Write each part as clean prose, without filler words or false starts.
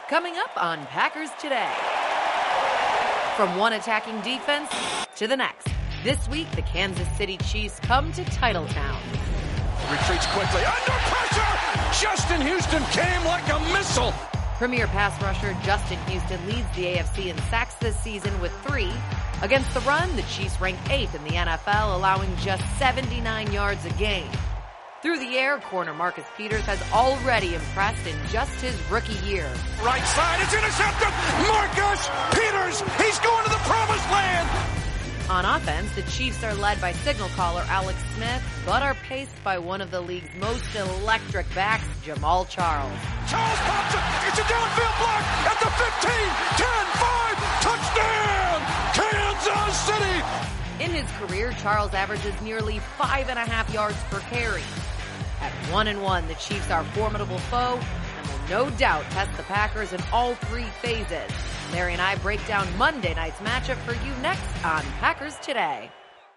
Coming up on Packers Today. From one attacking defense to the next. This week, the Kansas City Chiefs come to Titletown. Retreats quickly, under pressure! Justin Houston came like a missile! Premier pass rusher Justin Houston leads the AFC in sacks this season with 3. Against the run, the Chiefs rank 8th in the NFL, allowing just 79 yards a game. Through the air, corner Marcus Peters has already impressed in just his rookie year. Right side, it's intercepted! Marcus Peters! He's going to the promised land! On offense, the Chiefs are led by signal caller Alex Smith, but are paced by one of the league's most electric backs, Jamal Charles. Charles pops it! It's a downfield block at the 15, 10, 5, touchdown! Kansas City! In his career, Charles averages nearly 5.5 yards per carry. At 1-1, the Chiefs are a formidable foe and will no doubt test the Packers in all 3 phases. Larry and I break down Monday night's matchup for you next on Packers Today.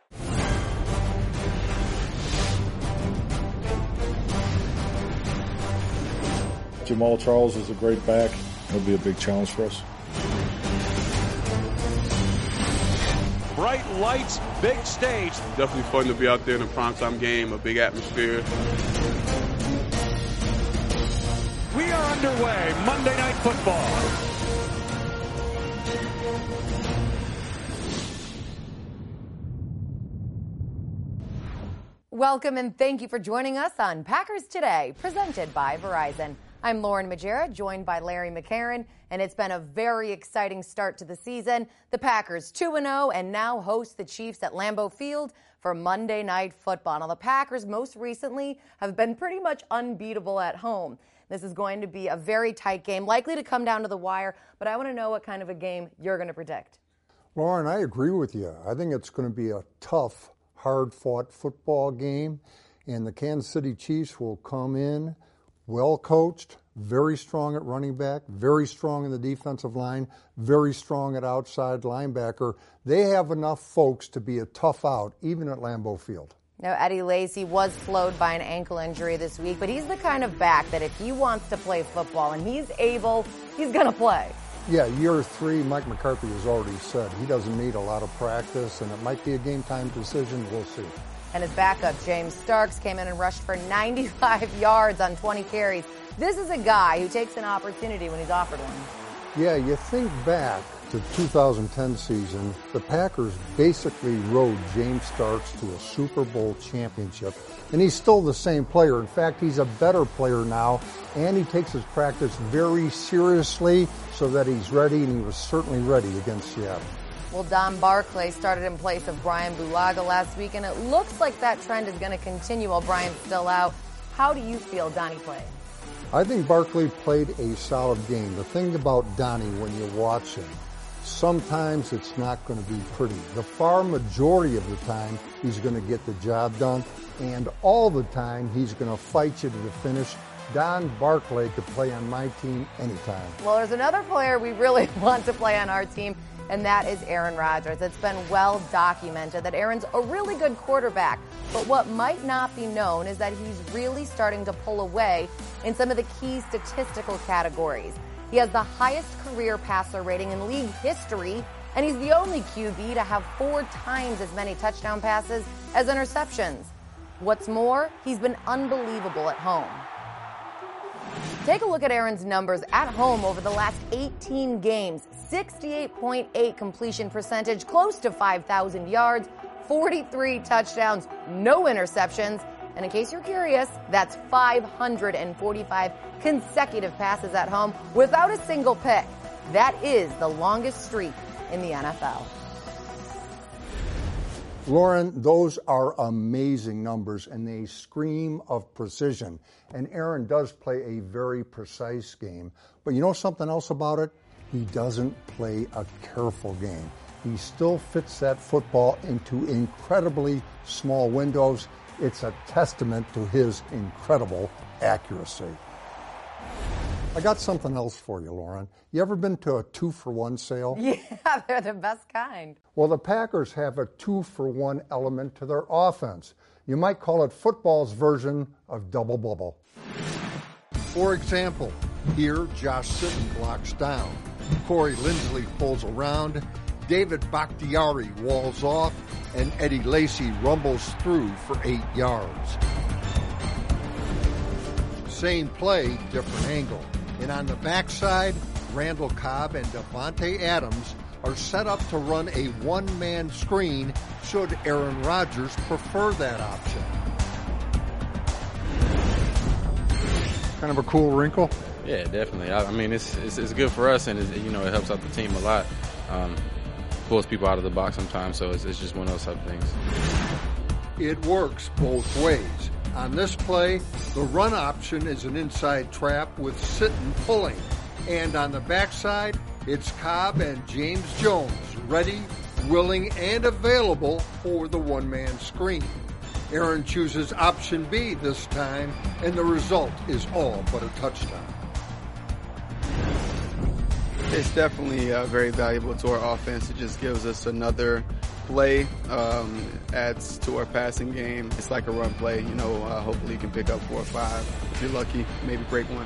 Jamal Charles is a great back. It'll be a big challenge for us. Bright lights, big stage. Definitely fun to be out there in a primetime game, a big atmosphere. We are underway. Monday Night Football. Welcome and thank you for joining us on Packers Today, presented by Verizon. I'm Lauren Majera, joined by Larry McCarron, and it's been a very exciting start to the season. The Packers 2-0 and now host the Chiefs at Lambeau Field for Monday Night Football. Now, the Packers most recently have been pretty much unbeatable at home. This is going to be a very tight game, likely to come down to the wire, but I want to know what kind of a game you're going to predict. Lauren, I agree with you. I think it's going to be a tough, hard-fought football game, and the Kansas City Chiefs will come in well-coached, very strong at running back, very strong in the defensive line, very strong at outside linebacker. They have enough folks to be a tough out, even at Lambeau Field. Now, Eddie Lacy was slowed by an ankle injury this week, but he's the kind of back that if he wants to play football and he's able, he's going to play. Yeah, year 3, Mike McCarthy has already said he doesn't need a lot of practice, and it might be a game-time decision. We'll see. And his backup, James Starks, came in and rushed for 95 yards on 20 carries. This is a guy who takes an opportunity when he's offered one. Yeah, you think back to 2010 season, the Packers basically rode James Starks to a Super Bowl championship, and he's still the same player. In fact, he's a better player now, and he takes his practice very seriously so that he's ready, and he was certainly ready against Seattle. Well, Don Barclay started in place of Brian Bulaga last week, and it looks like that trend is going to continue while Brian's still out. How do you feel Donnie played? I think Barkley played a solid game. The thing about Donnie when you watch him, sometimes it's not going to be pretty. The far majority of the time, he's going to get the job done, and all the time, he's going to fight you to the finish. Don Barclay could play on my team anytime. Well, there's another player we really want to play on our team, and that is Aaron Rodgers. It's been well documented that Aaron's a really good quarterback, but what might not be known is that he's really starting to pull away in some of the key statistical categories. He has the highest career passer rating in league history, and he's the only QB to have 4 times as many touchdown passes as interceptions. What's more, he's been unbelievable at home. Take a look at Aaron's numbers at home over the last 18 games. 68.8 completion percentage, close to 5,000 yards, 43 touchdowns, no interceptions. And in case you're curious, that's 545 consecutive passes at home without a single pick. That is the longest streak in the NFL. Lauren, those are amazing numbers, and they scream of precision. And Aaron does play a very precise game. But you know something else about it? He doesn't play a careful game. He still fits that football into incredibly small windows. It's a testament to his incredible accuracy. I got something else for you, Lauren. You ever been to a 2-for-1 sale? Yeah, they're the best kind. Well, the Packers have a 2-for-1 element to their offense. You might call it football's version of double bubble. For example, Here, Josh Sitton blocks down. Corey Lindsley pulls around. David Bakhtiari walls off, and Eddie Lacy rumbles through for 8 yards. Same play, different angle. And on the backside, Randall Cobb and Devontae Adams are set up to run a one-man screen should Aaron Rodgers prefer that option. Kind of a cool wrinkle? Yeah, definitely. I mean, it's good for us, and it helps out the team a lot. Pulls people out of the box sometimes, so it's just one of those type of things. It works both ways. On this play, the run option is an inside trap with Sitton pulling. And on the backside, it's Cobb and James Jones ready, willing, and available for the one-man screen. Aaron chooses option B this time, and the result is all but a touchdown. It's definitely very valuable to our offense. It just gives us another play, adds to our passing game. It's like a run play. Hopefully you can pick up 4 or 5. If you're lucky, maybe break one.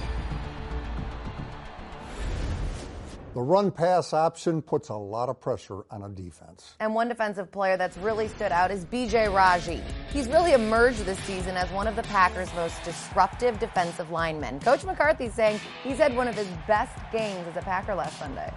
The run-pass option puts a lot of pressure on a defense. And one defensive player that's really stood out is B.J. Raji. He's really emerged this season as one of the Packers' most disruptive defensive linemen. Coach McCarthy's saying he's had one of his best games as a Packer last Sunday.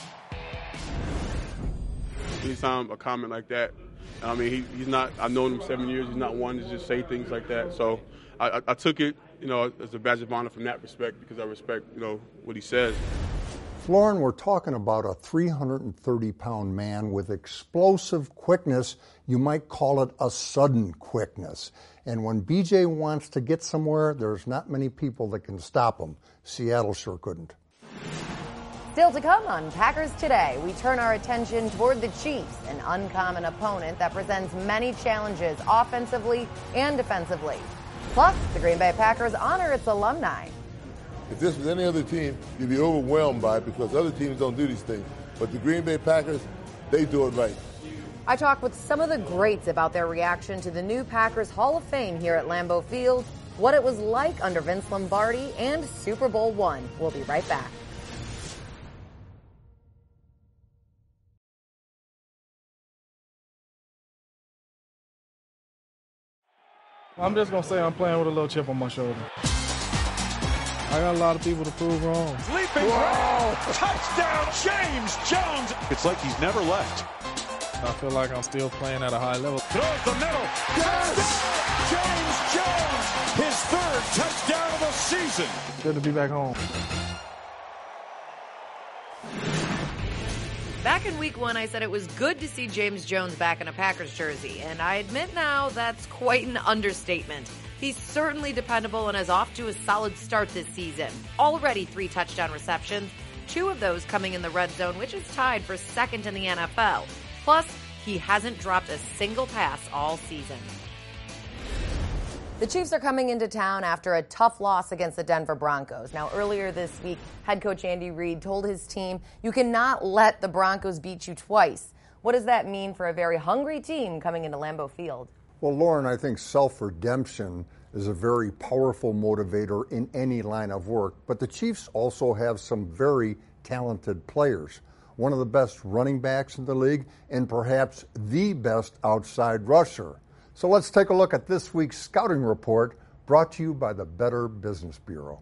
Anytime a comment like that, I mean, he's not, I've known him 7 years, he's not one to just say things like that. So I took it, as a badge of honor from that respect, because I respect, what he says. Florin, we're talking about a 330-pound man with explosive quickness. You might call it a sudden quickness. And when BJ wants to get somewhere, there's not many people that can stop him. Seattle sure couldn't. Still to come on Packers Today, we turn our attention toward the Chiefs, an uncommon opponent that presents many challenges offensively and defensively. Plus, the Green Bay Packers honor its alumni. If this was any other team, you'd be overwhelmed by it because other teams don't do these things. But the Green Bay Packers, they do it right. I talked with some of the greats about their reaction to the new Packers Hall of Fame here at Lambeau Field, what it was like under Vince Lombardi, and Super Bowl I. We'll be right back. I'm just going to say I'm playing with a little chip on my shoulder. I got a lot of people to prove wrong. Leaping right. Touchdown, James Jones. It's like he's never left. I feel like I'm still playing at a high level. Throws the middle. Yes! James Jones, his 3rd touchdown of the season. Good to be back home. Back in week 1, I said it was good to see James Jones back in a Packers jersey, and I admit now that's quite an understatement. He's certainly dependable and is off to a solid start this season. Already 3 touchdown receptions, 2 of those coming in the red zone, which is tied for 2nd in the NFL. Plus, he hasn't dropped a single pass all season. The Chiefs are coming into town after a tough loss against the Denver Broncos. Now, earlier this week, head coach Andy Reid told his team, you cannot let the Broncos beat you twice. What does that mean for a very hungry team coming into Lambeau Field? Well, Lauren, I think self-redemption is a very powerful motivator in any line of work, but the Chiefs also have some very talented players. One of the best running backs in the league and perhaps the best outside rusher. So let's take a look at this week's scouting report brought to you by the Better Business Bureau.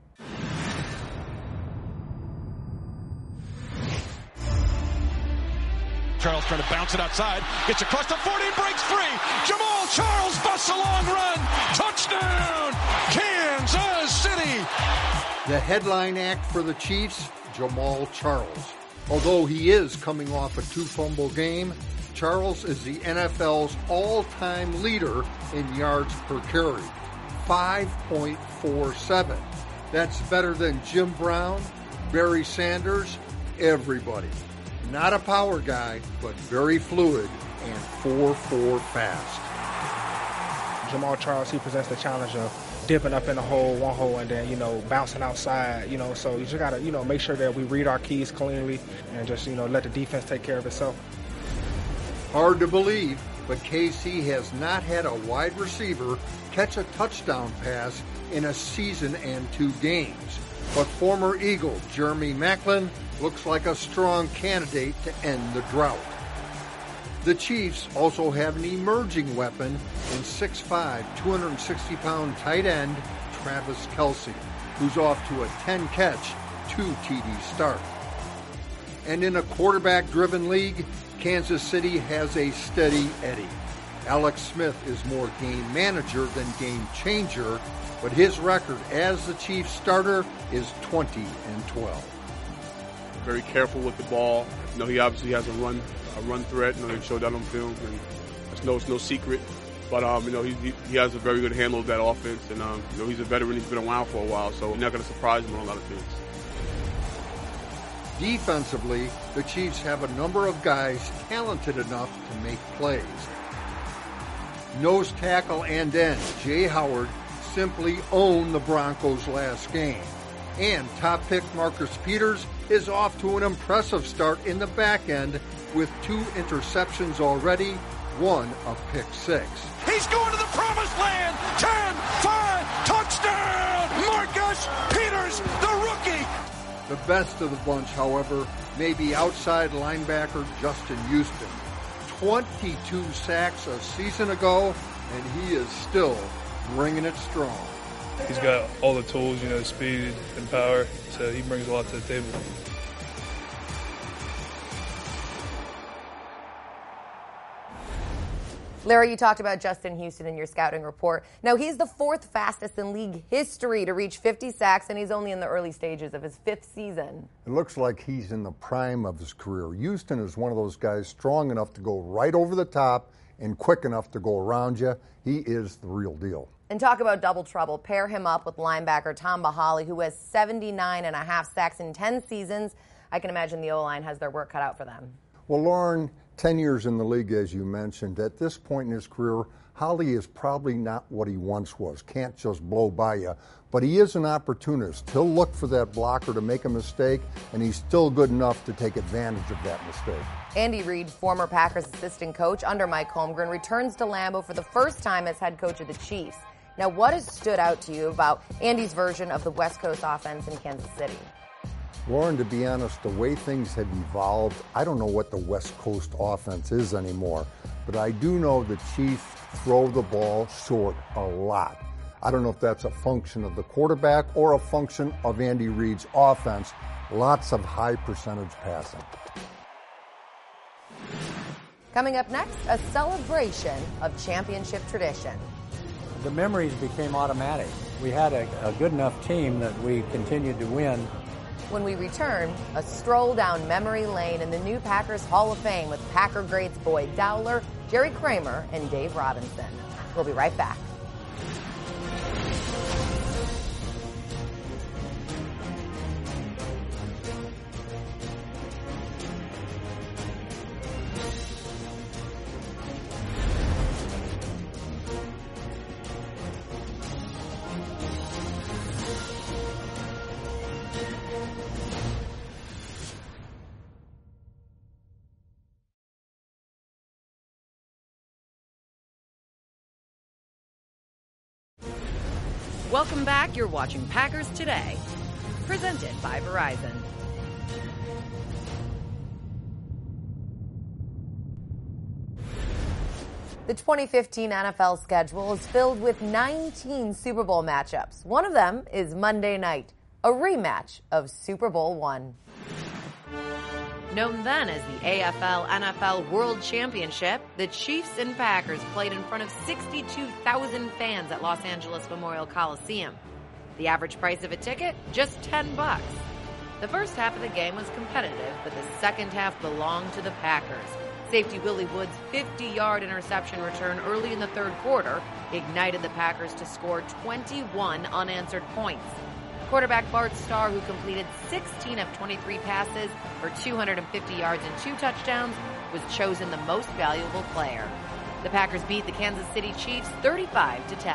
Charles trying to bounce it outside, gets across the 40, breaks free. Jamal Charles busts a long run. Touchdown, Kansas City. The headline act for the Chiefs, Jamal Charles. Although he is coming off a 2-fumble game, Charles is the NFL's all-time leader in yards per carry, 5.47. That's better than Jim Brown, Barry Sanders, everybody. Not a power guy, but very fluid and 4.4 fast. Jamal Charles, he presents the challenge of dipping up in the hole, one hole, and then, bouncing outside, so you just got to, make sure that we read our keys cleanly and just, let the defense take care of itself. Hard to believe, but KC has not had a wide receiver catch a touchdown pass in a season and 2 games. But former Eagle Jeremy Maclin looks like a strong candidate to end the drought. The Chiefs also have an emerging weapon in 6'5", 260-pound tight end Travis Kelce, who's off to a 10-catch, 2 TD start. And in a quarterback-driven league, Kansas City has a steady Eddie. Alex Smith is more game manager than game changer, but his record as the Chiefs starter is 20-12. Very careful with the ball. He obviously has a run threat. They showed that on film, and it's no secret. But he has a very good handle of that offense, and he's a veteran. He's been around for a while, so he's not going to surprise him on a lot of things. Defensively, the Chiefs have a number of guys talented enough to make plays. Nose tackle and end Jay Howard simply owned the Broncos last game. And top pick Marcus Peters is off to an impressive start in the back end with 2 interceptions already, 1 a pick 6. He's going to the promised land. 10-5 touchdown. Marcus Peters, the rookie. The best of the bunch, however, may be outside linebacker Justin Houston. 22 sacks a season ago, and he is still bringing it strong. He's got all the tools, speed and power, so he brings a lot to the table. Larry, you talked about Justin Houston in your scouting report. Now, he's the 4th fastest in league history to reach 50 sacks, and he's only in the early stages of his 5th season. It looks like he's in the prime of his career. Houston is one of those guys strong enough to go right over the top and quick enough to go around you. He is the real deal. And talk about double trouble. Pair him up with linebacker Tom Bahali, who has 79.5 sacks in 10 seasons. I can imagine the O-line has their work cut out for them. Well, Lauren, 10 years in the league, as you mentioned. At this point in his career, Holly is probably not what he once was. Can't just blow by you. But he is an opportunist. He'll look for that blocker to make a mistake, and he's still good enough to take advantage of that mistake. Andy Reid, former Packers assistant coach under Mike Holmgren, returns to Lambeau for the first time as head coach of the Chiefs. Now, what has stood out to you about Andy's version of the West Coast offense in Kansas City? Lauren, to be honest, the way things have evolved, I don't know what the West Coast offense is anymore, but I do know the Chiefs throw the ball short a lot. I don't know if that's a function of the quarterback or a function of Andy Reid's offense. Lots of high percentage passing. Coming up next, a celebration of championship tradition. The memories became automatic. We had a good enough team that we continued to win. When we return, a stroll down memory lane in the new Packers Hall of Fame with Packer greats Boyd Dowler, Jerry Kramer, and Dave Robinson. We'll be right back. Welcome back. You're watching Packers Today, presented by Verizon. The 2015 NFL schedule is filled with 19 Super Bowl matchups. One of them is Monday night, a rematch of Super Bowl I. Known then as the AFL-NFL World Championship, the Chiefs and Packers played in front of 62,000 fans at Los Angeles Memorial Coliseum. The average price of a ticket, just $10. The first half of the game was competitive, but the second half belonged to the Packers. Safety Willie Wood's 50-yard interception return early in the third quarter ignited the Packers to score 21 unanswered points. Quarterback Bart Starr, who completed 16 of 23 passes for 250 yards and 2 touchdowns, was chosen the most valuable player. The Packers beat the Kansas City Chiefs 35-10.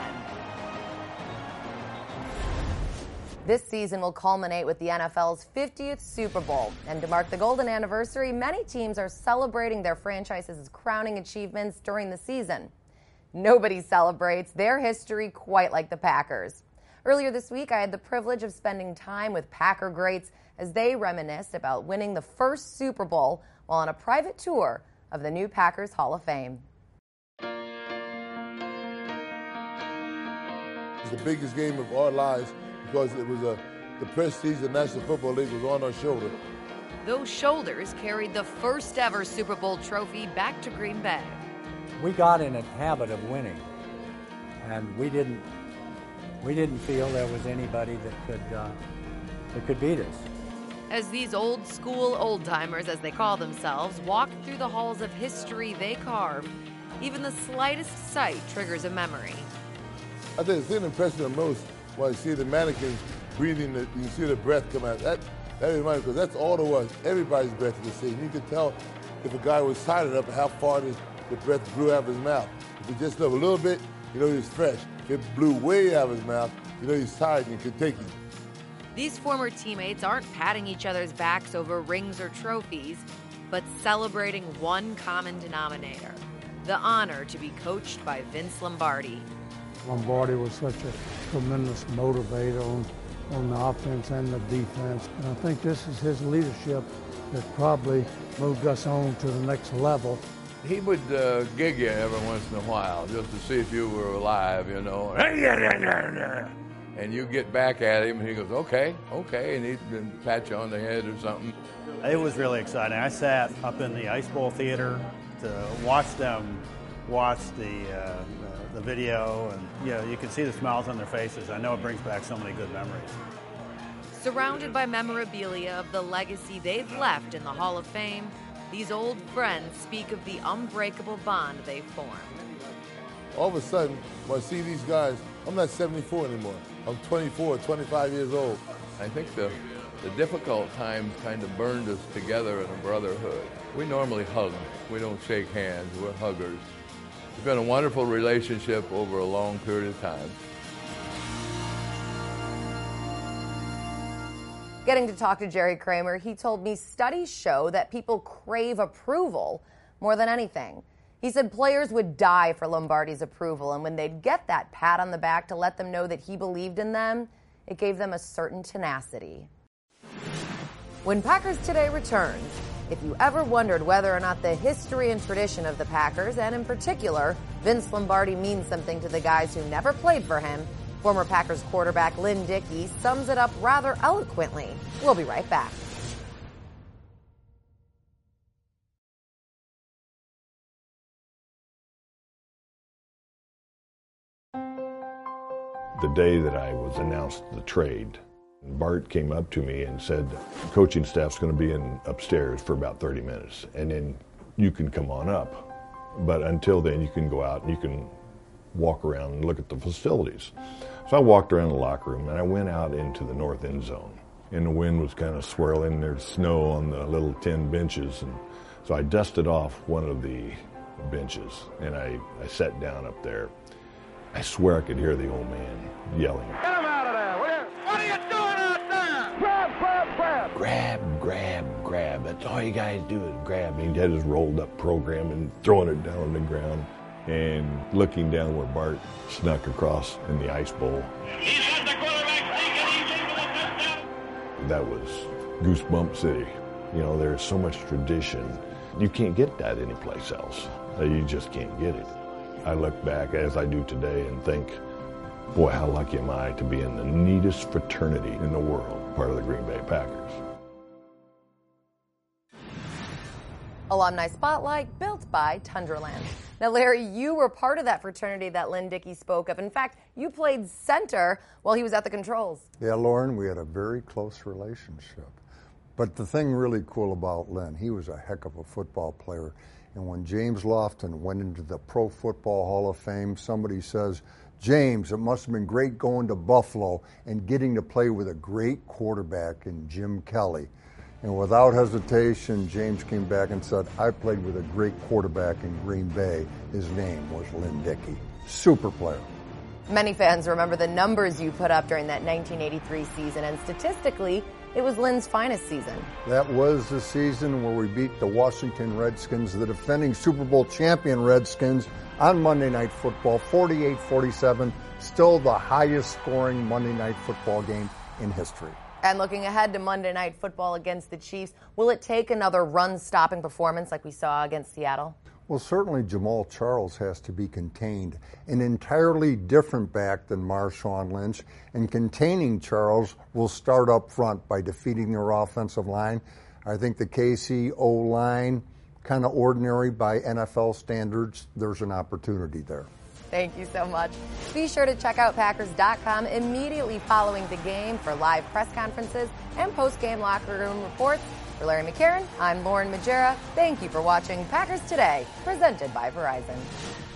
This season will culminate with the NFL's 50th Super Bowl. And to mark the golden anniversary, many teams are celebrating their franchise's crowning achievements during the season. Nobody celebrates their history quite like the Packers. Earlier this week, I had the privilege of spending time with Packer greats as they reminisced about winning the first Super Bowl while on a private tour of the new Packers Hall of Fame. It's the biggest game of our lives because it was the prestige of the National Football League was on our shoulder. Those shoulders carried the first ever Super Bowl trophy back to Green Bay. We got in a habit of winning, and we didn't feel there was anybody that could beat us. As these old school old-timers, as they call themselves, walk through the halls of history they carved, even the slightest sight triggers a memory. I think the thing that impressed me the most when I see the mannequins breathing, you can see the breath come out. That reminds me, because that's all there was. Everybody's breath you could see. And you could tell if a guy was tired enough how far the breath blew out of his mouth. If it just blew a little bit, you know he was fresh. If it blew way out of his mouth, you know he's tired and could take it. These former teammates aren't patting each other's backs over rings or trophies, but celebrating one common denominator, the honor to be coached by Vince Lombardi. Lombardi was such a tremendous motivator on the offense and the defense. And I think this is his leadership that probably moved us on to the next level. He would gig you every once in a while just to see if you were alive, you know. And you get back at him and he goes, okay, and he'd pat you on the head or something. It was really exciting. I sat up in the Ice Bowl Theater to watch them watch the video, and you can see the smiles on their faces. I know it brings back so many good memories. Surrounded by memorabilia of the legacy they've left in the Hall of Fame, these old friends speak of the unbreakable bond they formed. All of a sudden, when I see these guys, I'm not 74 anymore. I'm 24, 25 years old. I think the difficult times kind of burned us together in a brotherhood. We normally hug. We don't shake hands. We're huggers. It's been a wonderful relationship over a long period of time. Getting to talk to Jerry Kramer, he told me studies show that people crave approval more than anything. He said players would die for Lombardi's approval, and when they'd get that pat on the back to let them know that he believed in them, it gave them a certain tenacity. When Packers Today returns, if you ever wondered whether or not the history and tradition of the Packers, and in particular, Vince Lombardi, means something to the guys who never played for him, former Packers quarterback Lynn Dickey sums it up rather eloquently. We'll be right back. The day that I was announced the trade, Bart came up to me and said, the coaching staff's going to be in upstairs for about 30 minutes, and then you can come on up. But until then, you can go out and you can walk around and look at the facilities. So I walked around the locker room, and I went out into the north end zone. And the wind was kind of swirling. There's snow on the little tin benches. And so I dusted off one of the benches, and I sat down up there. I swear I could hear the old man yelling. Get him out of there, will you? What are you doing out there? Grab, grab, grab. Grab, grab, grab. That's all you guys do is grab. And he had his rolled up program and throwing it down on the ground and looking down where Bart snuck across in the ice bowl. He's got the quarterback sneaking. He's in for the touchdown. That was Goosebump City. You know, there's so much tradition. You can't get that anyplace else. You just can't get it. I look back, as I do today, and think, boy, how lucky am I to be in the neatest fraternity in the world, part of the Green Bay Packers. Alumni Spotlight, built by Tundraland. Now, Larry, you were part of that fraternity that Lynn Dickey spoke of. In fact, you played center while he was at the controls. Yeah, Lauren, we had a very close relationship. But the thing really cool about Lynn, he was a heck of a football player. And when James Lofton went into the Pro Football Hall of Fame, somebody says, James, it must have been great going to Buffalo and getting to play with a great quarterback in Jim Kelly. And without hesitation, James came back and said, I played with a great quarterback in Green Bay. His name was Lynn Dickey. Super player. Many fans remember the numbers you put up during that 1983 season, and statistically, it was Lynn's finest season. That was the season where we beat the Washington Redskins, the defending Super Bowl champion Redskins, on Monday Night Football, 48-47, still the highest scoring Monday Night Football game in history. And looking ahead to Monday Night Football against the Chiefs, will it take another run-stopping performance like we saw against Seattle? Well, certainly Jamal Charles has to be contained. An entirely different back than Marshawn Lynch, and containing Charles will start up front by defeating their offensive line. I think the KC O-line, kind of ordinary by NFL standards, there's an opportunity there. Thank you so much. Be sure to check out Packers.com immediately following the game for live press conferences and post-game locker room reports. For Larry McCarron, I'm Lauren Majera. Thank you for watching Packers Today, presented by Verizon.